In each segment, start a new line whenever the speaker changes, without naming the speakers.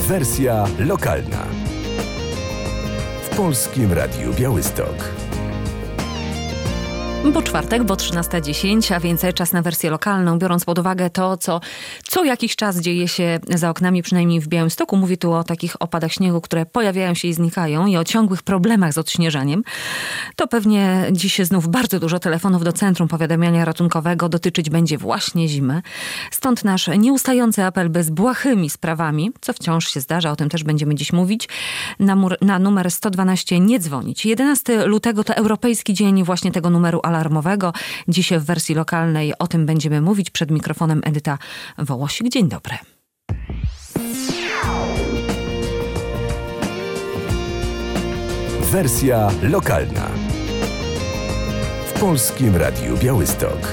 Wersja lokalna. W Polskim Radiu Białystok.
Bo czwartek, bo 13:10, a więc czas na wersję lokalną, biorąc pod uwagę to, co jakiś czas dzieje się za oknami, przynajmniej w Białymstoku. Mówię tu o takich opadach śniegu, które pojawiają się i znikają i o ciągłych problemach z odśnieżaniem. To pewnie dziś znów bardzo dużo telefonów do Centrum Powiadamiania Ratunkowego dotyczyć będzie właśnie zimy. Stąd nasz nieustający apel, by z błahymi sprawami, co wciąż się zdarza, o tym też będziemy dziś mówić, na numer 112 nie dzwonić. 11 lutego to Europejski Dzień właśnie tego numeru alarmowego. Dziś w wersji lokalnej o tym będziemy mówić. Przed mikrofonem Edyta Wołosik. Dzień dobry.
Wersja lokalna. W Polskim Radiu Białystok.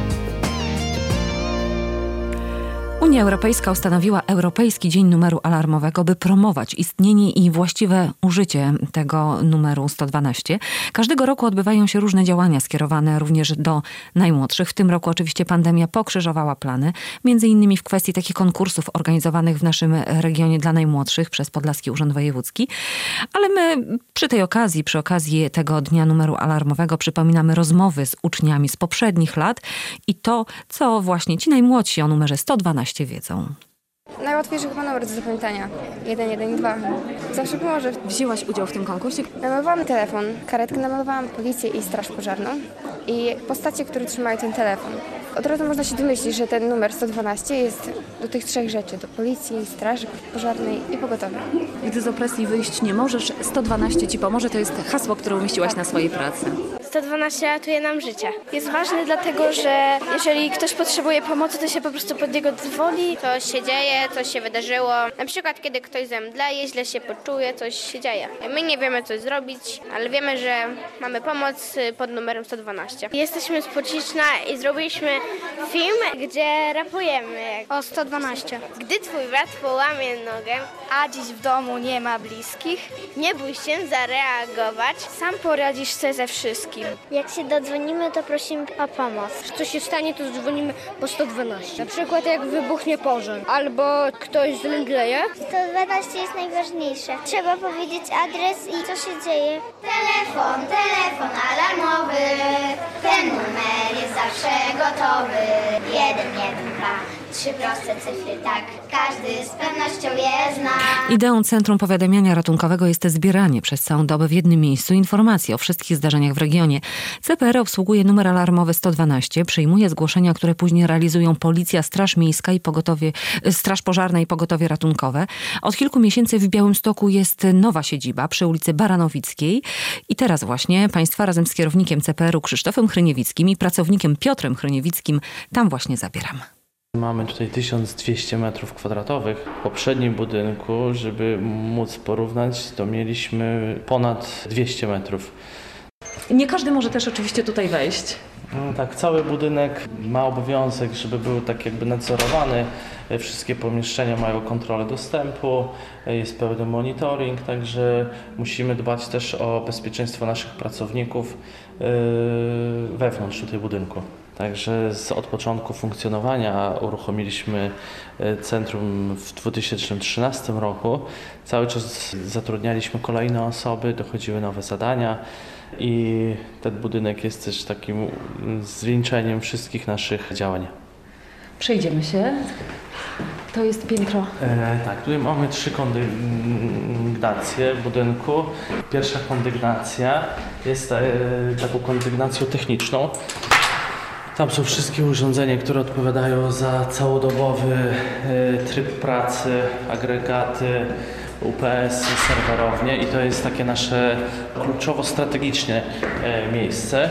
Unia Europejska ustanowiła Europejski Dzień Numeru Alarmowego, by promować istnienie i właściwe użycie tego numeru 112. Każdego roku odbywają się różne działania skierowane również do najmłodszych. W tym roku oczywiście pandemia pokrzyżowała plany, między innymi w kwestii takich konkursów organizowanych w naszym regionie dla najmłodszych przez Podlaski Urząd Wojewódzki. Ale my przy okazji tego Dnia Numeru Alarmowego przypominamy rozmowy z uczniami z poprzednich lat i to, co właśnie ci najmłodsi o numerze 112 wiedzą.
Najłatwiejszy chyba numer do zapamiętania. 112. Zawsze pomoże.
Wzięłaś udział w tym konkursie?
Namalowałam telefon, karetkę, namalowałam policję i straż pożarną i postacie, które trzymają ten telefon. Od razu można się domyślić, że ten numer 112 jest do tych trzech rzeczy. Do policji, straży pożarnej i pogotowia.
Gdy z opresji wyjść nie możesz, 112 ci pomoże. To jest hasło, które umieściłaś na swojej pracy.
112 ratuje nam życie. Jest ważny dlatego, że jeżeli ktoś potrzebuje pomocy, to się po prostu pod niego dzwoni.
Coś się dzieje, coś się wydarzyło. Na przykład kiedy ktoś zemdleje, źle się poczuje, coś się dzieje. My nie wiemy co zrobić, ale wiemy, że mamy pomoc pod numerem 112.
Jesteśmy z Płocicna i zrobiliśmy film, gdzie rapujemy o 112.
Gdy twój brat połamie nogę,
A dziś w domu nie ma bliskich,
nie bój się zareagować.
sam poradzisz sobie ze wszystkim.
Jak się dodzwonimy, to prosimy o pomoc.
Co się stanie, to dzwonimy po 112. Na przykład jak wybuchnie pożar albo ktoś zemdleje.
112 jest najważniejsze. Trzeba powiedzieć adres i co się dzieje.
Telefon alarmowy. Ten numer jest zawsze gotowy. 112. 3 proste cyfry, tak, każdy z pewnością je zna.
Ideą Centrum Powiadamiania Ratunkowego jest zbieranie przez całą dobę w jednym miejscu informacji o wszystkich zdarzeniach w regionie. CPR obsługuje numer alarmowy 112, przyjmuje zgłoszenia, które później realizują Policja, Straż Miejska i Straż Pożarna i Pogotowie Ratunkowe. Od kilku miesięcy w Białymstoku jest nowa siedziba przy ulicy Baranowickiej i teraz właśnie Państwa razem z kierownikiem CPR-u Krzysztofem Chryniewickim i pracownikiem Piotrem Chryniewickim tam właśnie zabieram.
Mamy tutaj 1200 m2. W poprzednim budynku, żeby móc porównać, to mieliśmy ponad 200 metrów.
Nie każdy może też oczywiście tutaj wejść.
No tak, cały budynek ma obowiązek, żeby był tak jakby nadzorowany. Wszystkie pomieszczenia mają kontrolę dostępu, jest pełny monitoring, także musimy dbać też o bezpieczeństwo naszych pracowników wewnątrz tutaj budynku. Także od początku funkcjonowania uruchomiliśmy centrum w 2013 roku. Cały czas zatrudnialiśmy kolejne osoby, dochodziły nowe zadania i ten budynek jest też takim zwieńczeniem wszystkich naszych działań.
Przejdziemy się. To jest piętro.
Tak, tutaj mamy 3 kondygnacje w budynku. Pierwsza kondygnacja jest taką kondygnacją techniczną. Tam są wszystkie urządzenia, które odpowiadają za całodobowy tryb pracy, agregaty, UPS, serwerownie i to jest takie nasze kluczowo strategiczne miejsce.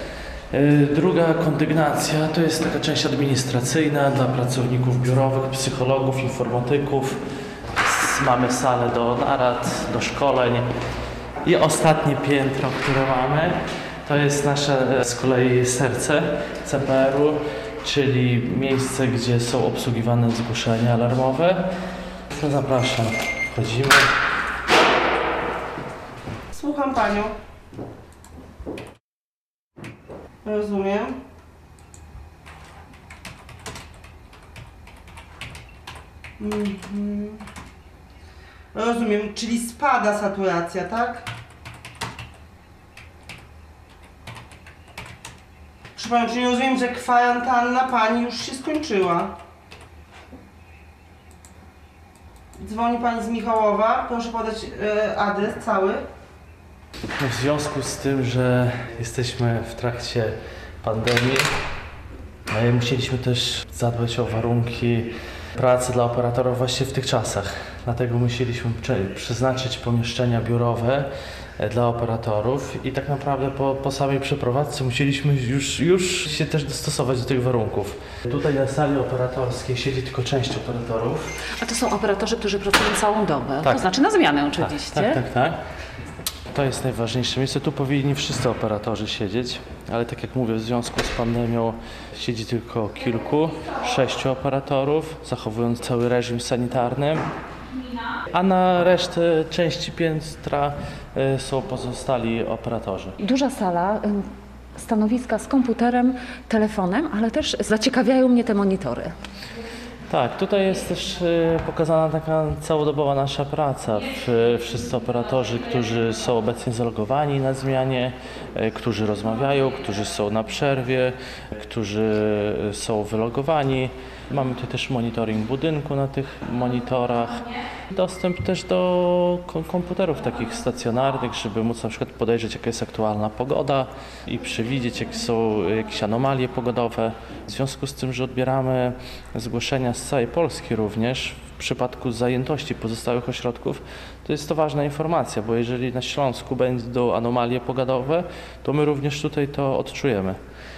Druga kondygnacja to jest taka część administracyjna dla pracowników biurowych, psychologów, informatyków. Mamy salę do narad, do szkoleń. I ostatnie piętro, które mamy, to jest nasze z kolei serce CPR-u, czyli miejsce, gdzie są obsługiwane zgłoszenia alarmowe. To zapraszam, wchodzimy.
Słucham Panią. Rozumiem. Rozumiem, czyli spada saturacja, tak? Proszę Panią, czyli rozumiem, że kwarantanna Pani już się skończyła. Dzwoni Pani z Michałowa, proszę podać adres cały.
W związku z tym, że jesteśmy w trakcie pandemii, musieliśmy też zadbać o warunki pracy dla operatorów właśnie w tych czasach. Dlatego musieliśmy przeznaczyć pomieszczenia biurowe dla operatorów i tak naprawdę po samej przeprowadzce musieliśmy już się też dostosować do tych warunków. Tutaj na sali operatorskiej siedzi tylko część operatorów.
A to są operatorzy, którzy pracują całą dobę,
tak.
To znaczy na zmianę oczywiście.
Tak. To jest najważniejsze miejsce. Tu powinni wszyscy operatorzy siedzieć, ale tak jak mówię, w związku z pandemią siedzi tylko 6 operatorów, zachowując cały reżim sanitarny, a na resztę części piętra są pozostali operatorzy.
Duża sala, stanowiska z komputerem, telefonem, ale też zaciekawiają mnie te monitory.
Tak, tutaj jest też pokazana taka całodobowa nasza praca. Wszyscy operatorzy, którzy są obecnie zalogowani na zmianie, którzy rozmawiają, którzy są na przerwie, którzy są wylogowani. Mamy tutaj też monitoring budynku na tych monitorach. Dostęp też do komputerów takich stacjonarnych, żeby móc na przykład podejrzeć, jaka jest aktualna pogoda i przewidzieć, jakie są jakieś anomalie pogodowe. W związku z tym, że odbieramy zgłoszenia z całej Polski również, w przypadku zajętości pozostałych ośrodków, to jest to ważna informacja, bo jeżeli na Śląsku będą anomalie pogodowe, to my również tutaj to odczujemy.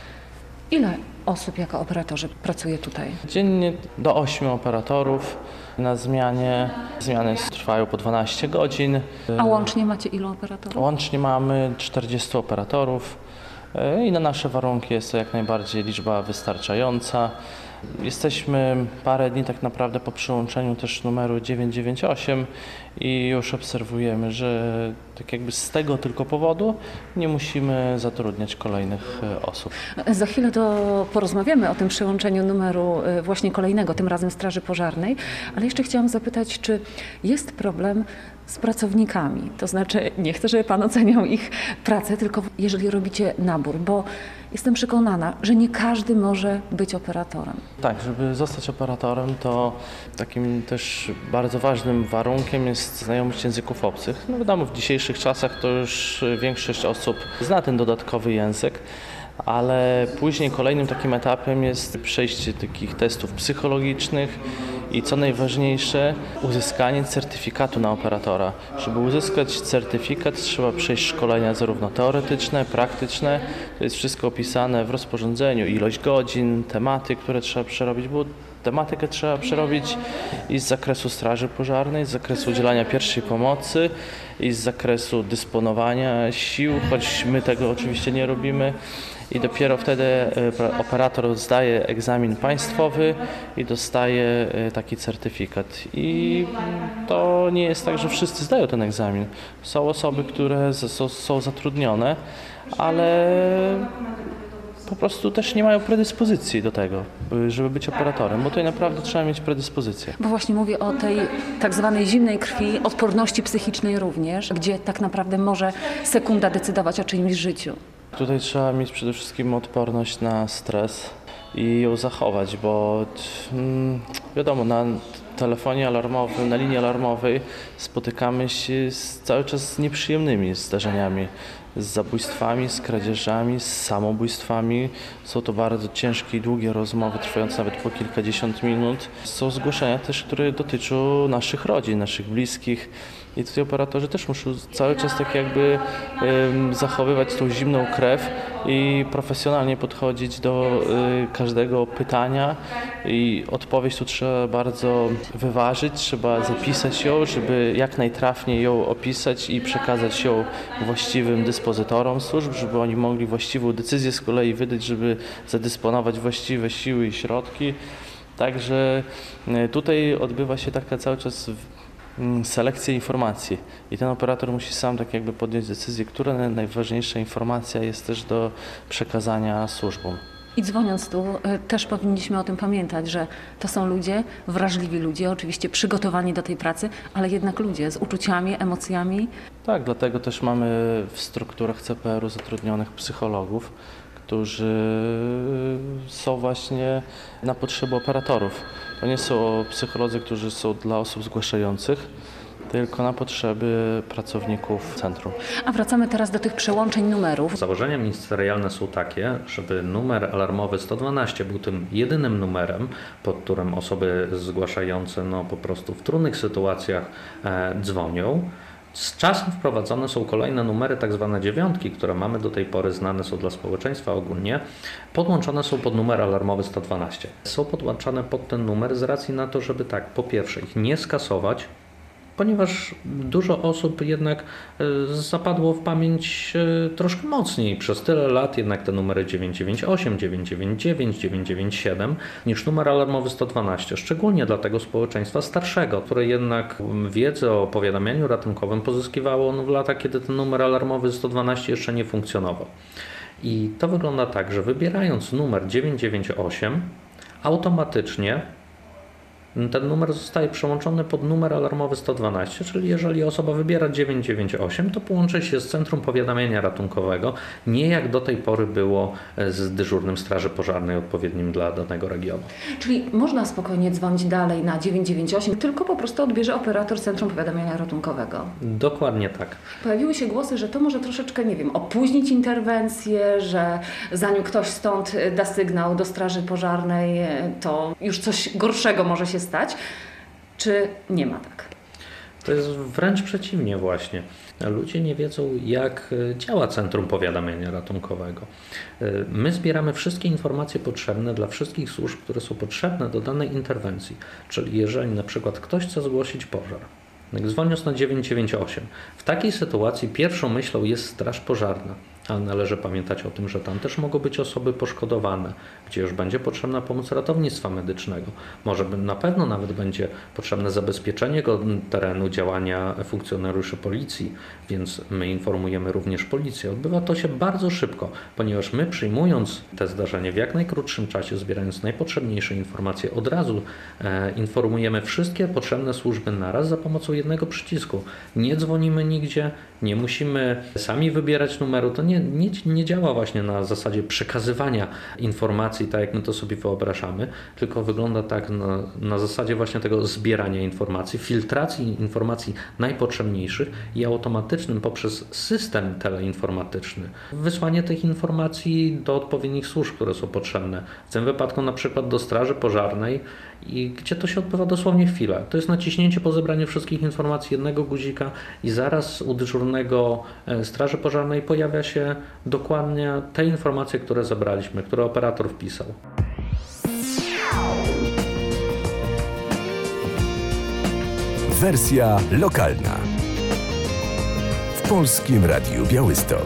Ile osób jako operatorzy pracuje tutaj?
Dziennie do 8 operatorów na zmianie. Zmiany trwają po 12 godzin.
A łącznie macie ilu operatorów?
Łącznie mamy 40 operatorów i na nasze warunki jest to jak najbardziej liczba wystarczająca. Jesteśmy parę dni tak naprawdę po przyłączeniu też numeru 998 i już obserwujemy, że tak jakby z tego tylko powodu nie musimy zatrudniać kolejnych osób.
Za chwilę porozmawiamy o tym przyłączeniu numeru właśnie kolejnego, tym razem Straży Pożarnej, ale jeszcze chciałam zapytać, czy jest problem z pracownikami? To znaczy, nie chcę, żeby Pan oceniał ich pracę, tylko jeżeli robicie nabór, bo jestem przekonana, że nie każdy może być operatorem.
Tak, żeby zostać operatorem, to takim też bardzo ważnym warunkiem jest znajomość języków obcych. No wiadomo, w dzisiejszych czasach to już większość osób zna ten dodatkowy język, ale później kolejnym takim etapem jest przejście takich testów psychologicznych i co najważniejsze, uzyskanie certyfikatu na operatora. Żeby uzyskać certyfikat, trzeba przejść szkolenia zarówno teoretyczne, praktyczne. To jest wszystko opisane w rozporządzeniu, ilość godzin, tematy, które trzeba przerobić, bo tematykę trzeba przerobić i z zakresu straży pożarnej, z zakresu udzielania pierwszej pomocy i z zakresu dysponowania sił, choć my tego oczywiście nie robimy. I dopiero wtedy operator zdaje egzamin państwowy i dostaje taki certyfikat. I to nie jest tak, że wszyscy zdają ten egzamin. Są osoby, które są zatrudnione, ale po prostu też nie mają predyspozycji do tego, żeby być operatorem, bo tutaj naprawdę trzeba mieć predyspozycję.
Bo właśnie mówię o tej tak zwanej zimnej krwi, odporności psychicznej również, gdzie tak naprawdę może sekunda decydować o czyimś życiu.
Tutaj trzeba mieć przede wszystkim odporność na stres i ją zachować, bo wiadomo, na telefonie alarmowym, na linii alarmowej spotykamy się cały czas z nieprzyjemnymi zdarzeniami, z zabójstwami, z kradzieżami, z samobójstwami. Są to bardzo ciężkie i długie rozmowy, trwające nawet po kilkadziesiąt minut. Są zgłoszenia też, które dotyczą naszych rodzin, naszych bliskich. I tutaj operatorzy też muszą cały czas tak jakby zachowywać tą zimną krew i profesjonalnie podchodzić do każdego pytania i odpowiedź tu trzeba bardzo wyważyć, trzeba zapisać ją, żeby jak najtrafniej ją opisać i przekazać ją właściwym dyspozytorom służb, żeby oni mogli właściwą decyzję z kolei wydać, żeby zadysponować właściwe siły i środki. Także tutaj odbywa się taka cały czas selekcja informacji i ten operator musi sam tak jakby podjąć decyzję, która najważniejsza informacja jest też do przekazania służbom.
I dzwoniąc tu, też powinniśmy o tym pamiętać, że to są ludzie, wrażliwi ludzie, oczywiście przygotowani do tej pracy, ale jednak ludzie z uczuciami, emocjami.
Tak, dlatego też mamy w strukturach CPR-u zatrudnionych psychologów, którzy są właśnie na potrzeby operatorów. To nie są psycholodzy, którzy są dla osób zgłaszających, tylko na potrzeby pracowników centrum.
A wracamy teraz do tych przełączeń numerów.
Założenia ministerialne są takie, żeby numer alarmowy 112 był tym jedynym numerem, pod którym osoby zgłaszające po prostu w trudnych sytuacjach dzwonią. Z czasem wprowadzone są kolejne numery, tak zwane dziewiątki, które mamy do tej pory, znane są dla społeczeństwa ogólnie. Podłączone są pod numer alarmowy 112. Są podłączane pod ten numer z racji na to, żeby po pierwsze ich nie skasować, ponieważ dużo osób jednak zapadło w pamięć troszkę mocniej przez tyle lat jednak te numery 998, 999, 997 niż numer alarmowy 112, szczególnie dla tego społeczeństwa starszego, które jednak wiedzę o powiadamianiu ratunkowym pozyskiwało w latach, kiedy ten numer alarmowy 112 jeszcze nie funkcjonował. I to wygląda tak, że wybierając numer 998 automatycznie ten numer zostaje przełączony pod numer alarmowy 112, czyli jeżeli osoba wybiera 998, to połączy się z Centrum Powiadamiania Ratunkowego, nie jak do tej pory było z dyżurnym Straży Pożarnej odpowiednim dla danego regionu.
Czyli można spokojnie dzwonić dalej na 998, tylko po prostu odbierze operator Centrum Powiadamiania Ratunkowego.
Dokładnie tak.
Pojawiły się głosy, że to może troszeczkę, opóźnić interwencję, że zanim ktoś stąd da sygnał do Straży Pożarnej, to już coś gorszego może się stać, czy nie ma tak?
To jest wręcz przeciwnie właśnie. Ludzie nie wiedzą, jak działa Centrum Powiadamiania Ratunkowego. My zbieramy wszystkie informacje potrzebne dla wszystkich służb, które są potrzebne do danej interwencji. Czyli jeżeli na przykład ktoś chce zgłosić pożar, dzwoniąc na 998, w takiej sytuacji pierwszą myślą jest Straż Pożarna. Ale należy pamiętać o tym, że tam też mogą być osoby poszkodowane, gdzie już będzie potrzebna pomoc ratownictwa medycznego. Może na pewno nawet będzie potrzebne zabezpieczenie terenu działania funkcjonariuszy policji, więc my informujemy również policję. Odbywa to się bardzo szybko, ponieważ my przyjmując te zdarzenie w jak najkrótszym czasie, zbierając najpotrzebniejsze informacje, od razu informujemy wszystkie potrzebne służby naraz za pomocą jednego przycisku. Nie dzwonimy nigdzie, nie musimy sami wybierać numeru, to nie działa właśnie na zasadzie przekazywania informacji, tak jak my to sobie wyobrażamy, tylko wygląda tak na zasadzie właśnie tego zbierania informacji, filtracji informacji najpotrzebniejszych i automatycznym poprzez system teleinformatyczny wysłanie tych informacji do odpowiednich służb, które są potrzebne. W tym wypadku na przykład do Straży Pożarnej, i gdzie to się odbywa dosłownie chwilę. To jest naciśnięcie po zebraniu wszystkich informacji jednego guzika i zaraz u dyżurnego Straży Pożarnej pojawia się dokładnie te informacje, które zebraliśmy, które operator wpisał.
Wersja lokalna. W Polskim Radiu Białystok.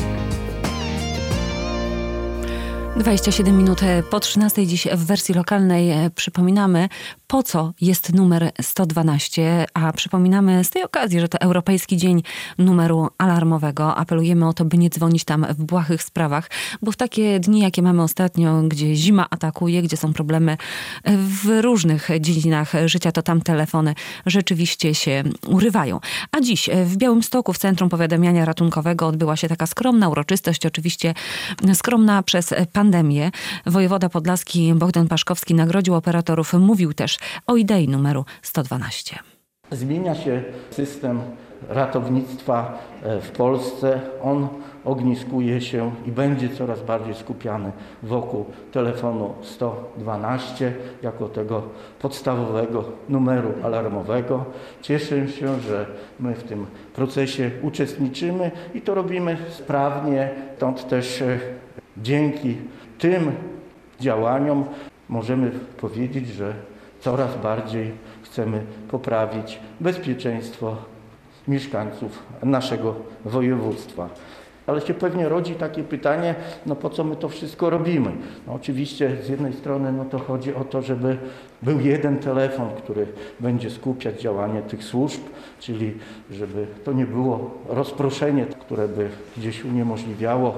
27 minut po 13. Dziś w wersji lokalnej przypominamy, po co jest numer 112, a przypominamy z tej okazji, że to Europejski Dzień Numeru Alarmowego. Apelujemy o to, by nie dzwonić tam w błahych sprawach, bo w takie dni, jakie mamy ostatnio, gdzie zima atakuje, gdzie są problemy w różnych dziedzinach życia, to tam telefony rzeczywiście się urywają. A dziś w Białymstoku w Centrum Powiadamiania Ratunkowego odbyła się taka skromna uroczystość, oczywiście skromna przez pandemię. Wojewoda podlaski Bogdan Paszkowski nagrodził operatorów, mówił też o idei numeru 112.
Zmienia się system ratownictwa w Polsce. On ogniskuje się i będzie coraz bardziej skupiany wokół telefonu 112 jako tego podstawowego numeru alarmowego. Cieszę się, że my w tym procesie uczestniczymy i to robimy sprawnie. Stąd też dzięki tym działaniom możemy powiedzieć, że coraz bardziej chcemy poprawić bezpieczeństwo mieszkańców naszego województwa. Ale się pewnie rodzi takie pytanie, po co my to wszystko robimy? Oczywiście z jednej strony to chodzi o to, żeby był jeden telefon, który będzie skupiać działanie tych służb, czyli żeby to nie było rozproszenie, które by gdzieś uniemożliwiało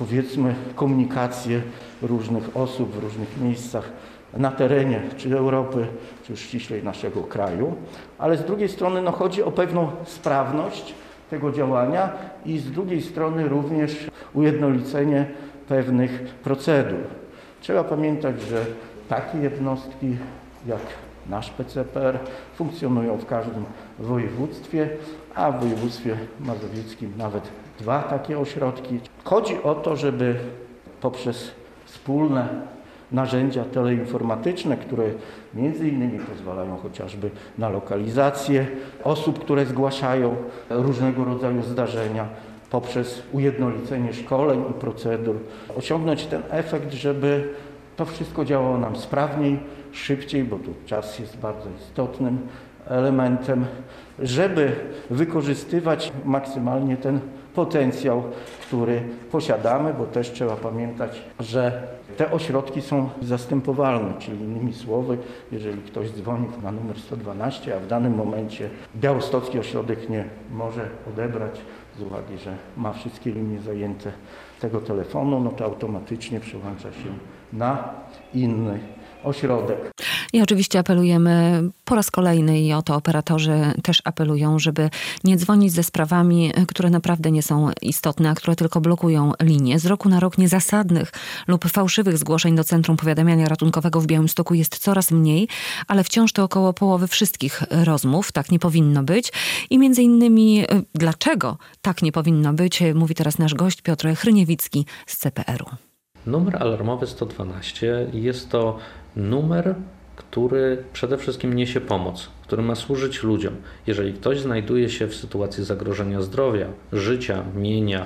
powiedzmy komunikację różnych osób w różnych miejscach na terenie czy Europy, czy już ściślej naszego kraju, ale z drugiej strony chodzi o pewną sprawność tego działania i z drugiej strony również ujednolicenie pewnych procedur. Trzeba pamiętać, że takie jednostki jak nasz PCPR funkcjonują w każdym województwie, a w województwie mazowieckim nawet 2 takie ośrodki. Chodzi o to, żeby poprzez wspólne narzędzia teleinformatyczne, które między innymi pozwalają chociażby na lokalizację osób, które zgłaszają różnego rodzaju zdarzenia, poprzez ujednolicenie szkoleń i procedur, osiągnąć ten efekt, żeby to wszystko działało nam sprawniej, szybciej, bo tu czas jest bardzo istotnym elementem, żeby wykorzystywać maksymalnie ten potencjał, który posiadamy, bo też trzeba pamiętać, że te ośrodki są zastępowalne, czyli innymi słowy, jeżeli ktoś dzwoni na numer 112, a w danym momencie białostocki ośrodek nie może odebrać z uwagi, że ma wszystkie linie zajęte tego telefonu, to automatycznie przełącza się na inny ośrodek.
I oczywiście apelujemy po raz kolejny i o to operatorzy też apelują, żeby nie dzwonić ze sprawami, które naprawdę nie są istotne, a które tylko blokują linię. Z roku na rok niezasadnych lub fałszywych zgłoszeń do Centrum Powiadamiania Ratunkowego w Białymstoku jest coraz mniej, ale wciąż to około połowy wszystkich rozmów. Tak nie powinno być. I między innymi dlaczego tak nie powinno być, mówi teraz nasz gość Piotr Hryniewicki z CPR-u.
Numer alarmowy 112 jest to numer, który przede wszystkim niesie pomoc, który ma służyć ludziom. Jeżeli ktoś znajduje się w sytuacji zagrożenia zdrowia, życia, mienia,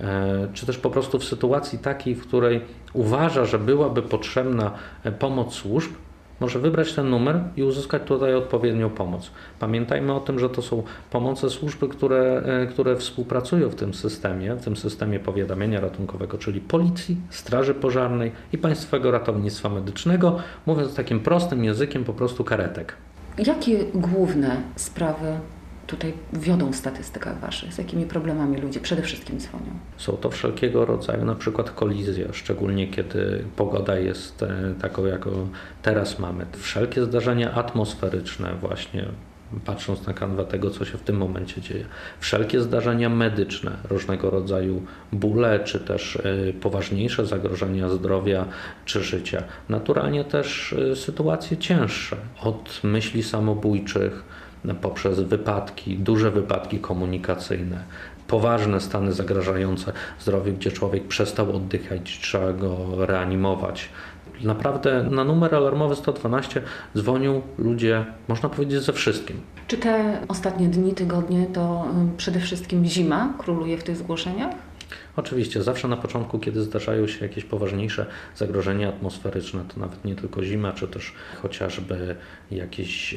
czy też po prostu w sytuacji takiej, w której uważa, że byłaby potrzebna pomoc służb, może wybrać ten numer i uzyskać tutaj odpowiednią pomoc. Pamiętajmy o tym, że to są pomoce służby, które współpracują w tym systemie powiadamiania ratunkowego, czyli Policji, Straży Pożarnej i Państwowego Ratownictwa Medycznego, mówiąc takim prostym językiem, po prostu karetek.
Jakie główne sprawy tutaj wiodą w statystykach waszych? Z jakimi problemami ludzie przede wszystkim dzwonią?
Są to wszelkiego rodzaju na przykład kolizje, szczególnie kiedy pogoda jest taką, jaką teraz mamy. Wszelkie zdarzenia atmosferyczne właśnie, patrząc na kanwę tego, co się w tym momencie dzieje. Wszelkie zdarzenia medyczne, różnego rodzaju bóle, czy też poważniejsze zagrożenia zdrowia czy życia. Naturalnie też sytuacje cięższe, od myśli samobójczych, poprzez wypadki, duże wypadki komunikacyjne, poważne stany zagrażające zdrowiu, gdzie człowiek przestał oddychać, trzeba go reanimować. Naprawdę na numer alarmowy 112 dzwonią ludzie, można powiedzieć, ze wszystkim.
Czy te ostatnie dni, tygodnie to przede wszystkim zima króluje w tych zgłoszeniach?
Oczywiście, zawsze na początku, kiedy zdarzają się jakieś poważniejsze zagrożenia atmosferyczne, to nawet nie tylko zima, czy też chociażby jakieś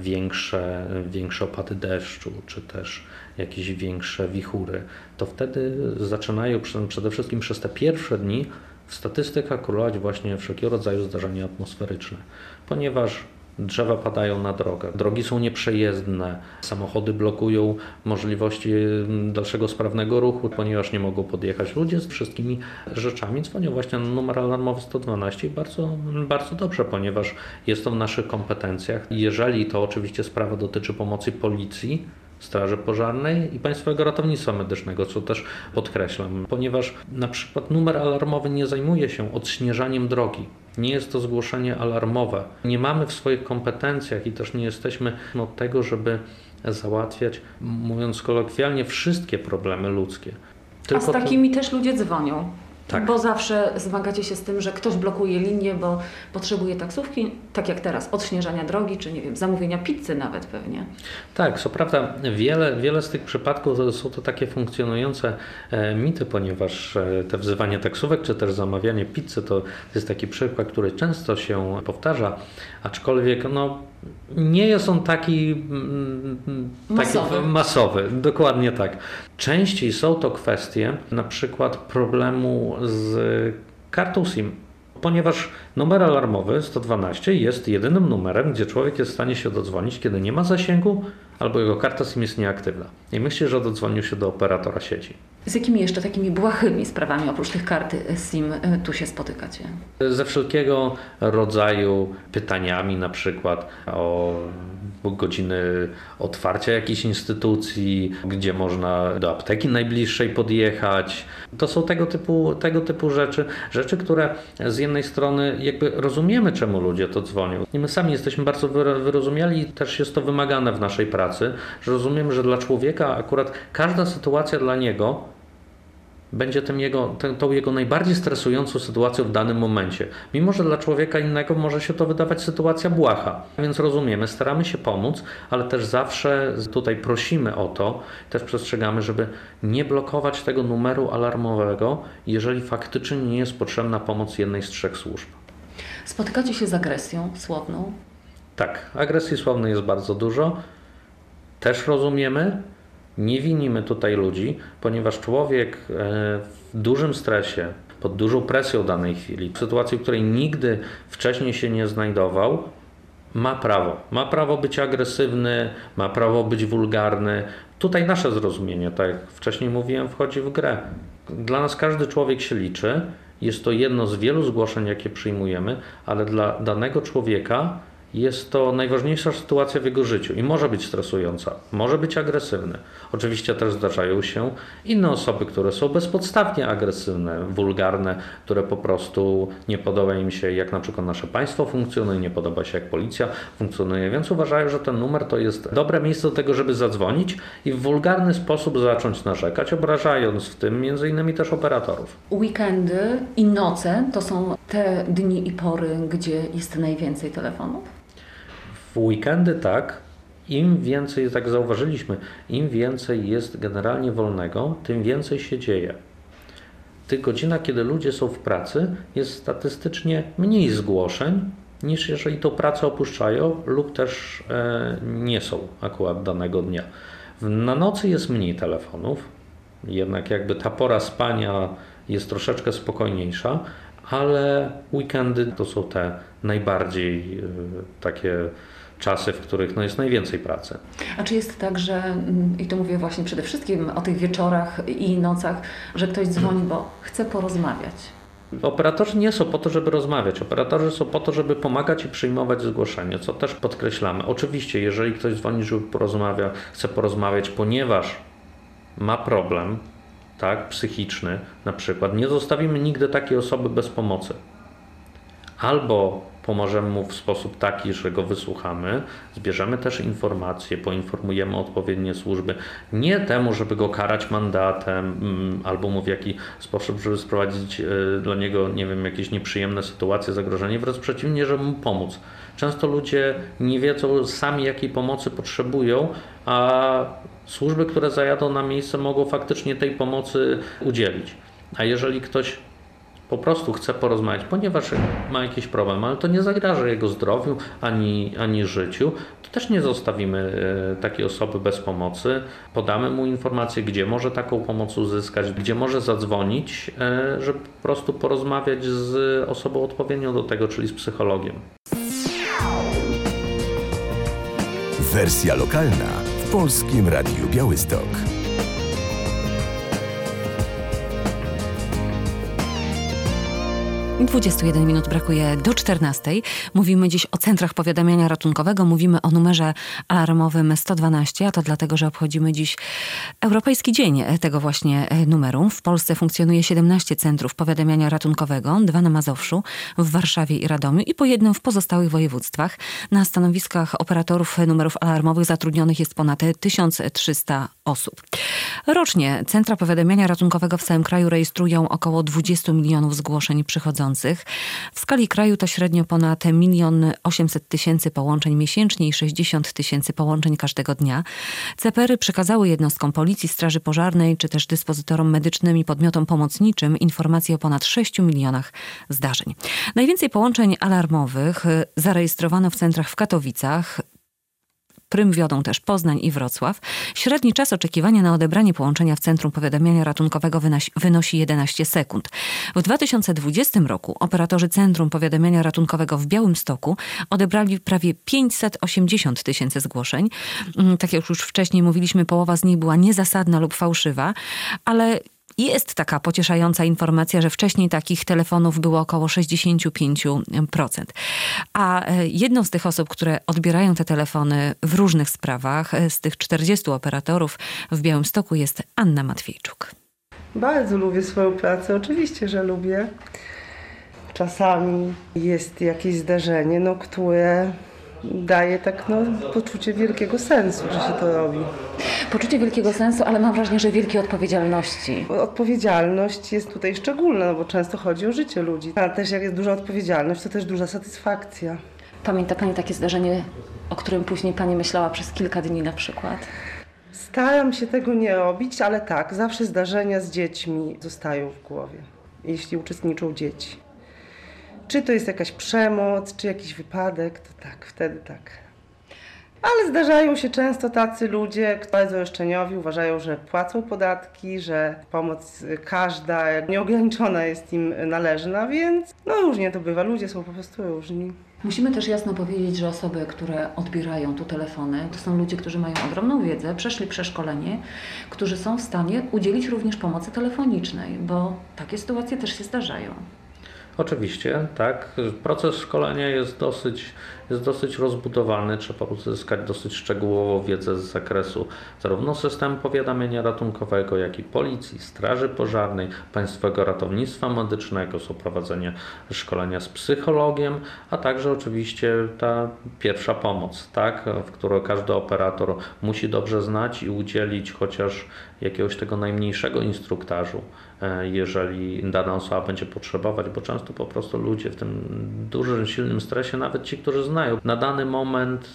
większe opady deszczu, czy też jakieś większe wichury, to wtedy zaczynają przede wszystkim przez te pierwsze dni w statystykach królować właśnie wszelkiego rodzaju zdarzenia atmosferyczne, ponieważ drzewa padają na drogę, drogi są nieprzejezdne, samochody blokują możliwości dalszego sprawnego ruchu, ponieważ nie mogą podjechać. Ludzie z wszystkimi rzeczami dzwonią właśnie na numer alarmowy 112 i bardzo dobrze, ponieważ jest to w naszych kompetencjach. Jeżeli to oczywiście sprawa dotyczy pomocy policji, Straży Pożarnej i Państwowego Ratownictwa Medycznego, co też podkreślam, ponieważ na przykład numer alarmowy nie zajmuje się odśnieżaniem drogi. Nie jest to zgłoszenie alarmowe. Nie mamy w swoich kompetencjach i też nie jesteśmy od tego, żeby załatwiać, mówiąc kolokwialnie, wszystkie problemy ludzkie.
A z takimi też ludzie dzwonią?
Tak.
Bo zawsze zmagacie się z tym, że ktoś blokuje linię, bo potrzebuje taksówki, tak jak teraz, odśnieżania drogi, czy nie wiem, zamówienia pizzy nawet pewnie.
Tak, co prawda wiele z tych przypadków są to takie funkcjonujące mity, ponieważ te wzywanie taksówek, czy też zamawianie pizzy to jest taki przykład, który często się powtarza, aczkolwiek nie jest on taki masowy, dokładnie tak. Częściej są to kwestie na przykład problemu z kartą SIM, ponieważ Numer alarmowy 112 jest jedynym numerem, gdzie człowiek jest w stanie się dodzwonić, kiedy nie ma zasięgu albo jego karta SIM jest nieaktywna. I myśli, że dodzwonił się do operatora sieci.
Z jakimi jeszcze takimi błahymi sprawami oprócz tych kart SIM tu się spotykacie?
Ze wszelkiego rodzaju pytaniami, na przykład o godziny otwarcia jakiejś instytucji, gdzie można do apteki najbliższej podjechać. To są tego typu rzeczy, które z jednej strony jakby rozumiemy, czemu ludzie to dzwonią. I my sami jesteśmy bardzo wyrozumiali i też jest to wymagane w naszej pracy, że rozumiemy, że dla człowieka akurat każda sytuacja dla niego będzie tą jego najbardziej stresującą sytuacją w danym momencie. Mimo że dla człowieka innego może się to wydawać sytuacja błaha. Więc rozumiemy, staramy się pomóc, ale też zawsze tutaj prosimy o to, też przestrzegamy, żeby nie blokować tego numeru alarmowego, jeżeli faktycznie nie jest potrzebna pomoc jednej z 3 służb.
Spotykacie się z agresją słowną?
Tak, agresji słownej jest bardzo dużo. Też rozumiemy. Nie winimy tutaj ludzi, ponieważ człowiek w dużym stresie, pod dużą presją danej chwili, w sytuacji, w której nigdy wcześniej się nie znajdował, ma prawo. Ma prawo być agresywny, ma prawo być wulgarny. Tutaj nasze zrozumienie, tak jak wcześniej mówiłem, wchodzi w grę. Dla nas każdy człowiek się liczy. Jest to jedno z wielu zgłoszeń, jakie przyjmujemy, ale dla danego człowieka jest to najważniejsza sytuacja w jego życiu i może być stresująca, może być agresywny. Oczywiście też zdarzają się inne osoby, które są bezpodstawnie agresywne, wulgarne, które po prostu nie podoba im się, jak na przykład nasze państwo funkcjonuje, nie podoba się, jak policja funkcjonuje, więc uważają, że ten numer to jest dobre miejsce do tego, żeby zadzwonić i w wulgarny sposób zacząć narzekać, obrażając w tym między innymi też operatorów.
Weekendy i noce to są te dni i pory, gdzie jest najwięcej telefonów?
W weekendy tak, im więcej, tak zauważyliśmy, im więcej jest generalnie wolnego, tym więcej się dzieje. W tych godzinach, kiedy ludzie są w pracy, jest statystycznie mniej zgłoszeń, niż jeżeli tą pracę opuszczają lub też nie są akurat danego dnia. Na nocy jest mniej telefonów, jednak jakby ta pora spania jest troszeczkę spokojniejsza, ale weekendy to są te najbardziej takie czasy, w których jest najwięcej pracy.
A czy jest tak, że, i to mówię właśnie przede wszystkim o tych wieczorach i nocach, że ktoś dzwoni, bo chce porozmawiać?
Operatorzy nie są po to, żeby rozmawiać. Operatorzy są po to, żeby pomagać i przyjmować zgłoszenia, co też podkreślamy. Oczywiście, jeżeli ktoś dzwoni, żeby chce porozmawiać, ponieważ ma problem, tak, psychiczny na przykład, nie zostawimy nigdy takiej osoby bez pomocy. Albo pomożemy mu w sposób taki, że go wysłuchamy, zbierzemy też informacje, poinformujemy odpowiednie służby. Nie temu, żeby go karać mandatem albo mu w jakiś sposób, żeby sprowadzić dla niego, nie wiem, jakieś nieprzyjemne sytuacje, zagrożenie, wręcz przeciwnie, żeby mu pomóc. Często ludzie nie wiedzą sami, jakiej pomocy potrzebują, a służby, które zajadą na miejsce, mogą faktycznie tej pomocy udzielić. A jeżeli ktoś po prostu chce porozmawiać, ponieważ ma jakiś problem, ale to nie zagraża jego zdrowiu ani życiu, to też nie zostawimy takiej osoby bez pomocy. Podamy mu informację, gdzie może taką pomoc uzyskać, gdzie może zadzwonić, żeby po prostu porozmawiać z osobą odpowiednią do tego, czyli z psychologiem.
Wersja lokalna w Polskim Radiu Białystok.
21 minut brakuje do 14. Mówimy dziś o centrach powiadamiania ratunkowego, mówimy o numerze alarmowym 112, a to dlatego, że obchodzimy dziś Europejski Dzień tego właśnie numeru. W Polsce funkcjonuje 17 centrów powiadamiania ratunkowego, 2 na Mazowszu, w Warszawie i Radomiu i po jednym w pozostałych województwach. Na stanowiskach operatorów numerów alarmowych zatrudnionych jest ponad 1300 osób. Rocznie centra powiadamiania ratunkowego w całym kraju rejestrują około 20 milionów zgłoszeń przychodzących. W skali kraju to średnio ponad 1 800 000 połączeń miesięcznie i 60 000 połączeń każdego dnia. CPR-y przekazały jednostkom Policji, Straży Pożarnej czy też dyspozytorom medycznym i podmiotom pomocniczym informacje o ponad 6 milionach zdarzeń. Najwięcej połączeń alarmowych zarejestrowano w centrach w Katowicach. Prym wiodą też Poznań i Wrocław. Średni czas oczekiwania na odebranie połączenia w Centrum Powiadamiania Ratunkowego wynosi 11 sekund. W 2020 roku operatorzy Centrum Powiadamiania Ratunkowego w Białymstoku odebrali prawie 580 000 zgłoszeń. Tak jak już wcześniej mówiliśmy, połowa z nich była niezasadna lub fałszywa, ale jest taka pocieszająca informacja, że wcześniej takich telefonów było około 65%. A jedną z tych osób, które odbierają te telefony w różnych sprawach, z tych 40 operatorów w Białymstoku, jest Anna Matwiejczuk.
Bardzo lubię swoją pracę, oczywiście, że lubię. Czasami jest jakieś zdarzenie, które daje poczucie wielkiego sensu, że się to robi.
Poczucie wielkiego sensu, ale mam wrażenie, że wielkiej odpowiedzialności.
Odpowiedzialność jest tutaj szczególna, bo często chodzi o życie ludzi. Ale też jak jest duża odpowiedzialność, to też duża satysfakcja.
Pamięta Pani takie zdarzenie, o którym później Pani myślała przez kilka dni na przykład?
Staram się tego nie robić, ale tak, zawsze zdarzenia z dziećmi zostają w głowie, jeśli uczestniczą dzieci. Czy to jest jakaś przemoc, czy jakiś wypadek, to tak, wtedy tak. Ale zdarzają się często tacy ludzie, bardzo roszczeniowi, uważają, że płacą podatki, że pomoc każda, nieograniczona jest im należna, więc różnie to bywa, ludzie są po prostu różni.
Musimy też jasno powiedzieć, że osoby, które odbierają tu telefony, to są ludzie, którzy mają ogromną wiedzę, przeszli przeszkolenie, którzy są w stanie udzielić również pomocy telefonicznej, bo takie sytuacje też się zdarzają.
Oczywiście, tak. Proces szkolenia jest dosyć rozbudowany. Trzeba uzyskać dosyć szczegółową wiedzę z zakresu zarówno systemu powiadamiania ratunkowego, jak i policji, straży pożarnej, Państwowego Ratownictwa Medycznego, są prowadzenie szkolenia z psychologiem, a także oczywiście ta pierwsza pomoc, tak, w którą każdy operator musi dobrze znać i udzielić chociaż jakiegoś tego najmniejszego instruktażu, jeżeli dana osoba będzie potrzebować, bo często po prostu ludzie w tym dużym, silnym stresie, nawet ci, którzy znają, na dany moment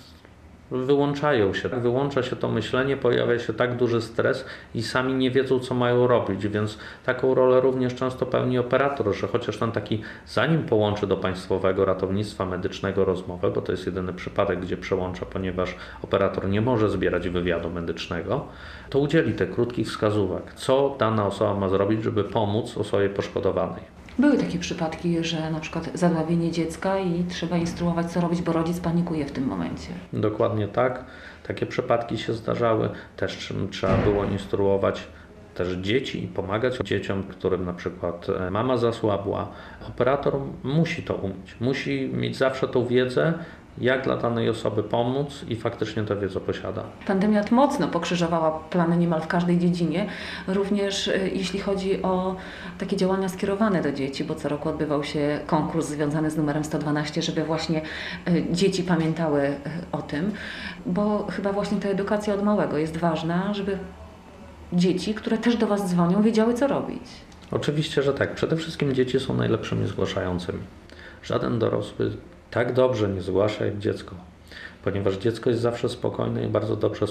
wyłącza się to myślenie, pojawia się tak duży stres i sami nie wiedzą, co mają robić, więc taką rolę również często pełni operator, że chociaż ten taki, zanim połączy do Państwowego Ratownictwa Medycznego rozmowę, bo to jest jedyny przypadek, gdzie przełącza, ponieważ operator nie może zbierać wywiadu medycznego, to udzieli tych krótkich wskazówek, co dana osoba ma zrobić, żeby pomóc osobie poszkodowanej.
Były takie przypadki, że na przykład zadławienie dziecka i trzeba instruować, co robić, bo rodzic panikuje w tym momencie.
Dokładnie tak. Takie przypadki się zdarzały. Też trzeba było instruować też dzieci i pomagać dzieciom, którym na przykład mama zasłabła. Operator musi to umieć. Musi mieć zawsze tą wiedzę, jak dla danej osoby pomóc i faktycznie tę wiedzę posiada.
Pandemia mocno pokrzyżowała plany niemal w każdej dziedzinie, również jeśli chodzi o takie działania skierowane do dzieci, bo co roku odbywał się konkurs związany z numerem 112, żeby właśnie dzieci pamiętały o tym, bo chyba właśnie ta edukacja od małego jest ważna, żeby dzieci, które też do Was dzwonią, wiedziały, co robić.
Oczywiście, że tak. Przede wszystkim dzieci są najlepszymi zgłaszającymi. Żaden dorosły tak dobrze nie zgłasza jak dziecko, ponieważ dziecko jest zawsze spokojne i bardzo dobrze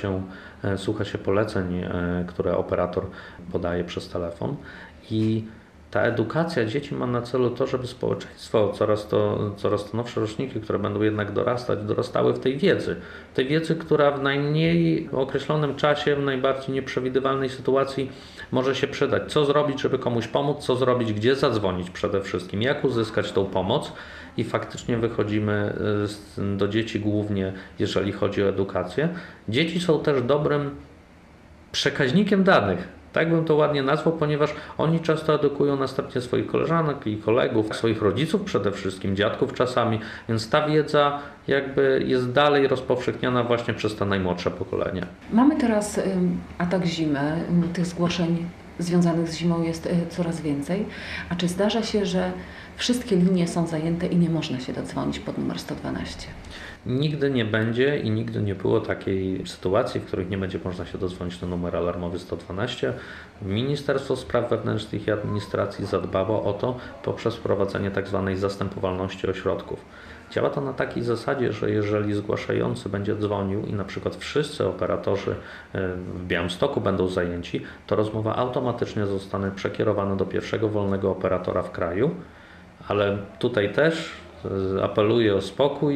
słucha się poleceń, które operator podaje przez telefon. I ta edukacja dzieci ma na celu to, żeby społeczeństwo, coraz to nowsze roczniki, które będą jednak dorastały w tej wiedzy, która w najmniej określonym czasie, w najbardziej nieprzewidywalnej sytuacji może się przydać. Co zrobić, żeby komuś pomóc, co zrobić, gdzie zadzwonić przede wszystkim, jak uzyskać tą pomoc. I faktycznie wychodzimy do dzieci głównie, jeżeli chodzi o edukację. Dzieci są też dobrym przekaźnikiem danych. Tak bym to ładnie nazwał, ponieważ oni często edukują następnie swoich koleżanek i kolegów, swoich rodziców przede wszystkim, dziadków czasami, więc ta wiedza jakby jest dalej rozpowszechniana właśnie przez te najmłodsze pokolenia.
Mamy teraz atak zimy, tych zgłoszeń związanych z zimą jest coraz więcej. A czy zdarza się, że wszystkie linie są zajęte i nie można się dodzwonić pod numer 112?
Nigdy nie będzie i nigdy nie było takiej sytuacji, w których nie będzie można się dodzwonić do numeru alarmowy 112. Ministerstwo Spraw Wewnętrznych i Administracji zadbało o to poprzez wprowadzenie tzw. zastępowalności ośrodków. Działa to na takiej zasadzie, że jeżeli zgłaszający będzie dzwonił i na przykład wszyscy operatorzy w Białymstoku będą zajęci, to rozmowa automatycznie zostanie przekierowana do pierwszego wolnego operatora w kraju, ale tutaj też apeluję o spokój,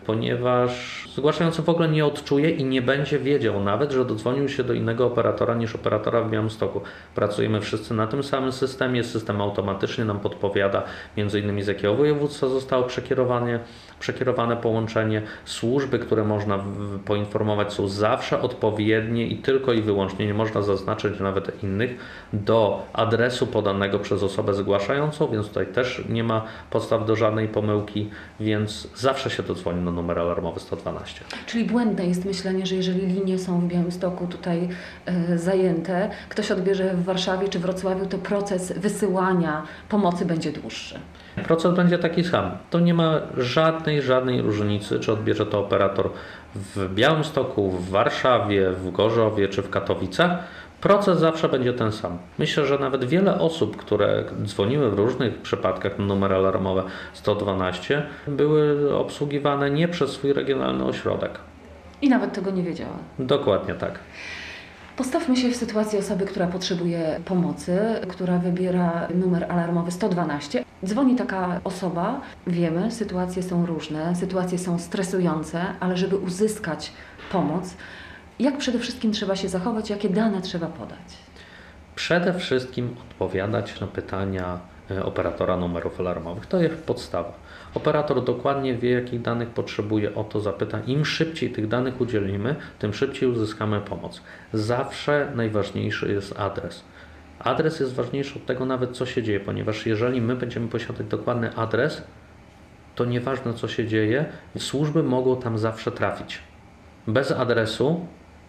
ponieważ zgłaszający w ogóle nie odczuje i nie będzie wiedział nawet, że dodzwonił się do innego operatora niż operatora w Białymstoku. Pracujemy wszyscy na tym samym systemie, system automatycznie nam podpowiada m.in. z jakiego województwa zostało przekierowane połączenie. Służby, które można poinformować, są zawsze odpowiednie i tylko i wyłącznie, nie można zaznaczyć nawet innych, do adresu podanego przez osobę zgłaszającą, więc tutaj też nie ma podstaw do żadnej pomyłki, więc zawsze się dodzwoni na numer alarmowy 112.
Czyli błędne jest myślenie, że jeżeli linie są w Białymstoku tutaj zajęte, ktoś odbierze w Warszawie czy Wrocławiu, to proces wysyłania pomocy będzie dłuższy.
Proces będzie taki sam. To nie ma żadnej różnicy, czy odbierze to operator w Białymstoku, w Warszawie, w Gorzowie czy w Katowicach. Proces zawsze będzie ten sam. Myślę, że nawet wiele osób, które dzwoniły w różnych przypadkach na numer alarmowy 112, były obsługiwane nie przez swój regionalny ośrodek.
I nawet tego nie wiedziała.
Dokładnie tak.
Postawmy się w sytuacji osoby, która potrzebuje pomocy, która wybiera numer alarmowy 112. Dzwoni taka osoba, wiemy, sytuacje są różne, sytuacje są stresujące, ale żeby uzyskać pomoc, jak przede wszystkim trzeba się zachować, jakie dane trzeba podać?
Przede wszystkim odpowiadać na pytania operatora numerów alarmowych. To jest podstawa. Operator dokładnie wie, jakich danych potrzebuje, o to zapyta. Im szybciej tych danych udzielimy, tym szybciej uzyskamy pomoc. Zawsze najważniejszy jest adres. Adres jest ważniejszy od tego nawet, co się dzieje, ponieważ jeżeli my będziemy posiadać dokładny adres, to nieważne, co się dzieje, służby mogą tam zawsze trafić. Bez adresu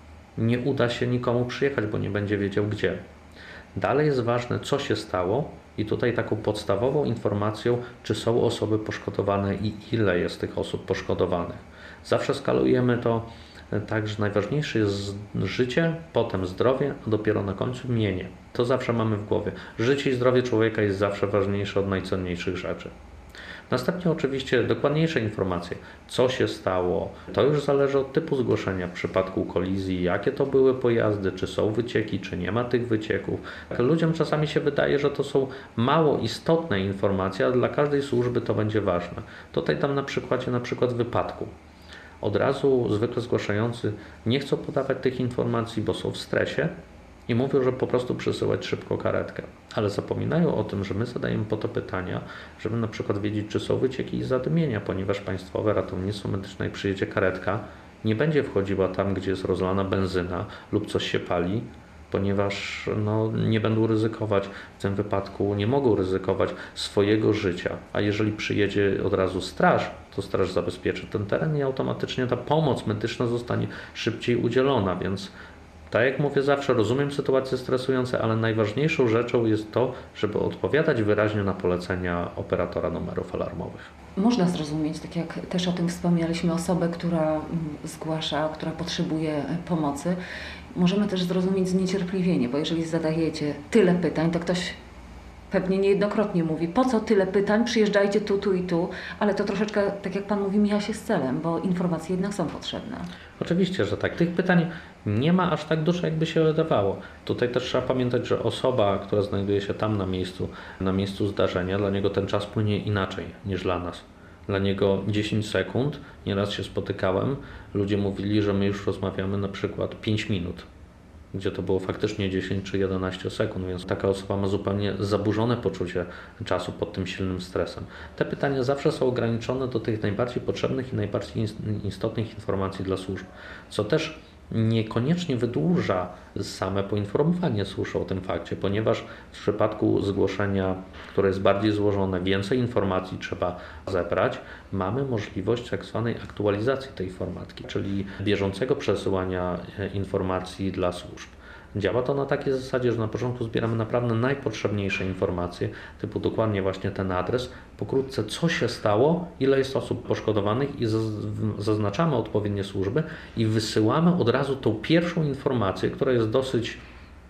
nie uda się nikomu przyjechać, bo nie będzie wiedział gdzie. Dalej jest ważne, co się stało i tutaj taką podstawową informacją, czy są osoby poszkodowane i ile jest tych osób poszkodowanych. Zawsze skalujemy to tak, że najważniejsze jest życie, potem zdrowie, a dopiero na końcu mienie. To zawsze mamy w głowie. Życie i zdrowie człowieka jest zawsze ważniejsze od najcenniejszych rzeczy. Następnie oczywiście dokładniejsze informacje, co się stało. To już zależy od typu zgłoszenia w przypadku kolizji, jakie to były pojazdy, czy są wycieki, czy nie ma tych wycieków. Ludziom czasami się wydaje, że to są mało istotne informacje, a dla każdej służby to będzie ważne. Tutaj dam na przykładzie wypadku. Od razu zwykle zgłaszający nie chcą podawać tych informacji, bo są w stresie i mówią, że po prostu przesyłać szybko karetkę. Ale zapominają o tym, że my zadajemy po to pytania, żeby na przykład wiedzieć, czy są wycieki i zadymienia, ponieważ Państwowe Ratownictwo Medyczne, jak przyjedzie karetka, nie będzie wchodziła tam, gdzie jest rozlana benzyna lub coś się pali, ponieważ nie będą ryzykować, w tym wypadku nie mogą ryzykować swojego życia. A jeżeli przyjedzie od razu straż, to straż zabezpieczy ten teren i automatycznie ta pomoc medyczna zostanie szybciej udzielona, więc tak jak mówię zawsze, rozumiem sytuacje stresujące, ale najważniejszą rzeczą jest to, żeby odpowiadać wyraźnie na polecenia operatora numerów alarmowych.
Można zrozumieć, tak jak też o tym wspomnieliśmy, osobę, która zgłasza, która potrzebuje pomocy. Możemy też zrozumieć zniecierpliwienie, bo jeżeli zadajecie tyle pytań, to ktoś pewnie niejednokrotnie mówi, po co tyle pytań, przyjeżdżajcie tu i tu, ale to troszeczkę, tak jak Pan mówi, mija się z celem, bo informacje jednak są potrzebne.
Oczywiście, że tak. Tych pytań nie ma aż tak dużo, jakby się wydawało. Tutaj też trzeba pamiętać, że osoba, która znajduje się tam na miejscu zdarzenia, dla niego ten czas płynie inaczej niż dla nas. Dla niego 10 sekund, nieraz się spotykałem, ludzie mówili, że my już rozmawiamy na przykład 5 minut. Gdzie to było faktycznie 10 czy 11 sekund, więc taka osoba ma zupełnie zaburzone poczucie czasu pod tym silnym stresem. Te pytania zawsze są ograniczone do tych najbardziej potrzebnych i najbardziej istotnych informacji dla służb, co też niekoniecznie wydłuża same poinformowanie służb o tym fakcie, ponieważ w przypadku zgłoszenia, które jest bardziej złożone, więcej informacji trzeba zebrać, mamy możliwość tak zwanej aktualizacji tej informacji, czyli bieżącego przesyłania informacji dla służb. Działa to na takiej zasadzie, że na początku zbieramy naprawdę najpotrzebniejsze informacje, typu dokładnie właśnie ten adres, pokrótce co się stało, ile jest osób poszkodowanych i zaznaczamy odpowiednie służby i wysyłamy od razu tą pierwszą informację, która jest dosyć,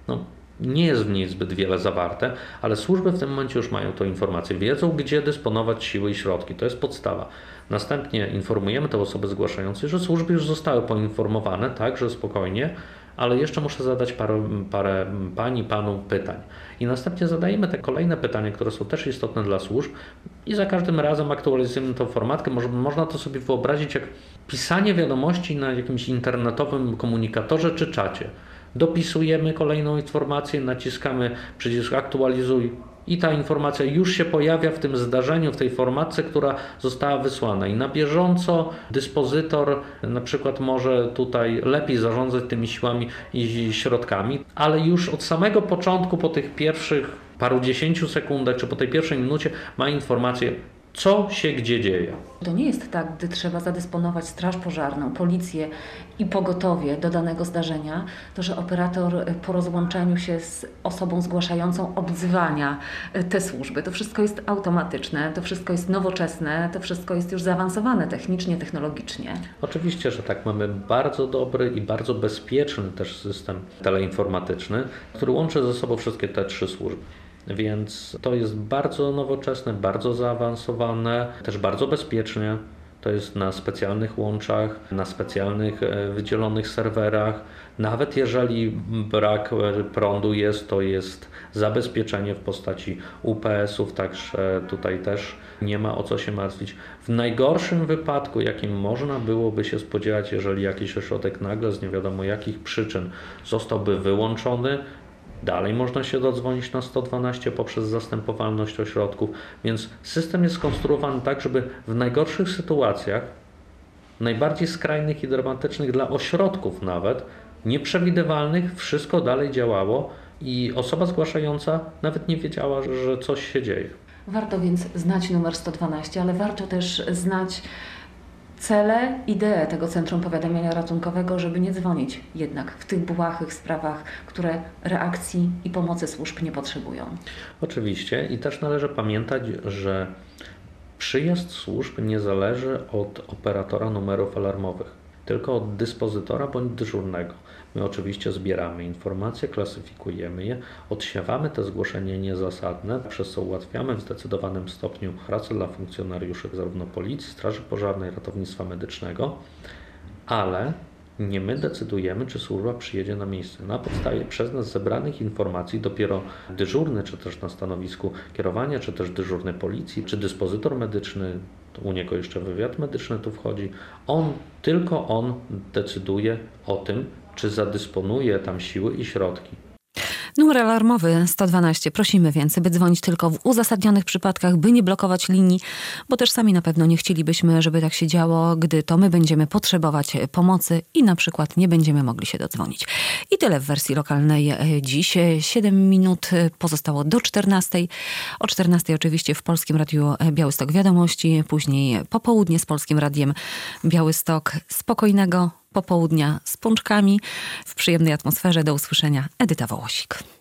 nie jest w niej zbyt wiele zawarte, ale służby w tym momencie już mają tą informację, wiedzą gdzie dysponować siły i środki, to jest podstawa. Następnie informujemy te osoby zgłaszające, że służby już zostały poinformowane, tak, że spokojnie, ale jeszcze muszę zadać parę pań i panów pytań. I następnie zadajemy te kolejne pytania, które są też istotne dla służb i za każdym razem aktualizujemy tą formatkę. Można to sobie wyobrazić jak pisanie wiadomości na jakimś internetowym komunikatorze czy czacie. Dopisujemy kolejną informację, naciskamy przycisk aktualizuj i ta informacja już się pojawia w tym zdarzeniu, w tej formatce, która została wysłana. I na bieżąco dyspozytor na przykład może tutaj lepiej zarządzać tymi siłami i środkami, ale już od samego początku, po tych pierwszych parudziesięciu sekundach, czy po tej pierwszej minucie ma informację, co się gdzie dzieje.
To nie jest tak, gdy trzeba zadysponować straż pożarną, policję i pogotowie do danego zdarzenia, to że operator po rozłączeniu się z osobą zgłaszającą odzywania te służby. To wszystko jest automatyczne, to wszystko jest nowoczesne, to wszystko jest już zaawansowane technicznie, technologicznie.
Oczywiście, że tak. Mamy bardzo dobry i bardzo bezpieczny też system teleinformatyczny, który łączy ze sobą wszystkie te 3 służby. Więc to jest bardzo nowoczesne, bardzo zaawansowane, też bardzo bezpiecznie. To jest na specjalnych łączach, na specjalnych wydzielonych serwerach. Nawet jeżeli brak prądu jest, to jest zabezpieczenie w postaci UPS-ów, także tutaj też nie ma o co się martwić. W najgorszym wypadku, jakim można byłoby się spodziewać, jeżeli jakiś ośrodek nagle z nie wiadomo jakich przyczyn zostałby wyłączony, dalej można się dodzwonić na 112 poprzez zastępowalność ośrodków, więc system jest skonstruowany tak, żeby w najgorszych sytuacjach, najbardziej skrajnych i dramatycznych dla ośrodków nawet, nieprzewidywalnych, wszystko dalej działało i osoba zgłaszająca nawet nie wiedziała, że coś się dzieje.
Warto więc znać numer 112, ale warto też znać cele, ideę tego Centrum Powiadamiania Ratunkowego, żeby nie dzwonić jednak w tych błahych sprawach, które reakcji i pomocy służb nie potrzebują.
Oczywiście i też należy pamiętać, że przyjazd służb nie zależy od operatora numerów alarmowych, tylko od dyspozytora bądź dyżurnego. My oczywiście zbieramy informacje, klasyfikujemy je, odsiewamy te zgłoszenia niezasadne, przez co ułatwiamy w zdecydowanym stopniu pracę dla funkcjonariuszy zarówno Policji, Straży Pożarnej, Ratownictwa Medycznego, ale nie my decydujemy, czy służba przyjedzie na miejsce. Na podstawie przez nas zebranych informacji dopiero dyżurny, czy też na stanowisku kierowania, czy też dyżurny Policji, czy dyspozytor medyczny, u niego jeszcze wywiad medyczny tu wchodzi, tylko on decyduje o tym, czy zadysponuje tam siły i środki.
Numer alarmowy 112. Prosimy więc, by dzwonić tylko w uzasadnionych przypadkach, by nie blokować linii, bo też sami na pewno nie chcielibyśmy, żeby tak się działo, gdy to my będziemy potrzebować pomocy i na przykład nie będziemy mogli się dodzwonić. I tyle w wersji lokalnej dziś. 7 minut pozostało do 14. O 14 oczywiście w Polskim Radiu Białystok Wiadomości, później popołudnie z Polskim Radiem Białystok. Spokojnego popołudnia z pączkami w przyjemnej atmosferze. Do usłyszenia. Edyta Wołosik.